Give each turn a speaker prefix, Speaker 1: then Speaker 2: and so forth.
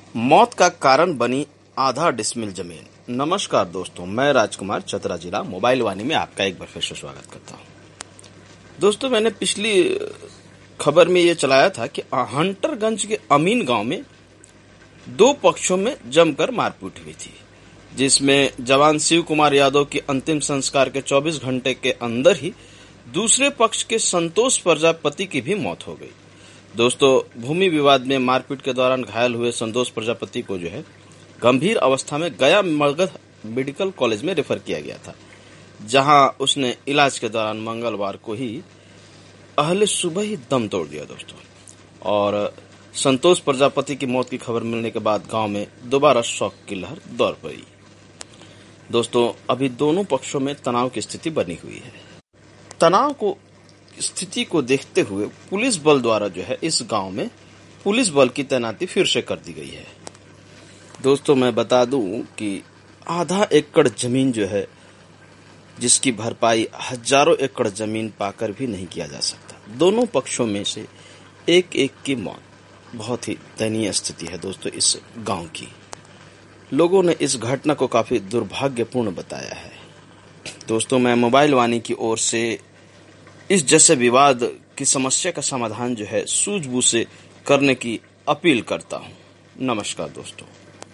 Speaker 1: मौत का कारण बनी आधा डिसमिल जमीन। नमस्कार दोस्तों, मैं राजकुमार चतरा जिला मोबाइल वाणी में आपका एक बार फिर से स्वागत करता हूं। दोस्तों, मैंने पिछली खबर में ये चलाया था कि हंटरगंज के अमीन गांव में दो पक्षों में जमकर मारपीट हुई थी, जिसमें जवान शिव कुमार यादव के अंतिम संस्कार के 24 घंटे के अंदर ही दूसरे पक्ष के संतोष प्रजापति की भी मौत हो गई। दोस्तों, भूमि विवाद में मारपीट के दौरान घायल हुए संतोष प्रजापति को गंभीर अवस्था में गया मगध मेडिकल कॉलेज में रेफर किया गया था, जहां उसने इलाज के दौरान मंगलवार को ही अहले सुबह ही दम तोड़ दिया। दोस्तों, और संतोष प्रजापति की मौत की खबर मिलने के बाद गांव में दोबारा शोक की लहर दौड़ पड़ी। दोस्तों, अभी दोनों पक्षों में तनाव की स्थिति बनी हुई है। तनाव को स्थिति को देखते हुए पुलिस बल द्वारा इस गांव में पुलिस बल की तैनाती फिर से कर दी गई है। दोस्तों, मैं बता दूं कि आधा एकड़ जमीन जिसकी भरपाई हजारों एकड़ जमीन पाकर भी नहीं किया जा सकता। दोनों पक्षों में से एक एक की मौत। बहुत ही दयनीय स्थिति है दोस्तों इस गांव की। लोगों ने इस घटना को काफी दुर्भाग्यपूर्ण बताया है। दोस्तों, मैं मोबाइल वाणी की ओर से इस जैसे विवाद की समस्या का समाधान सूझबूझ से करने की अपील करता हूं। नमस्कार दोस्तों।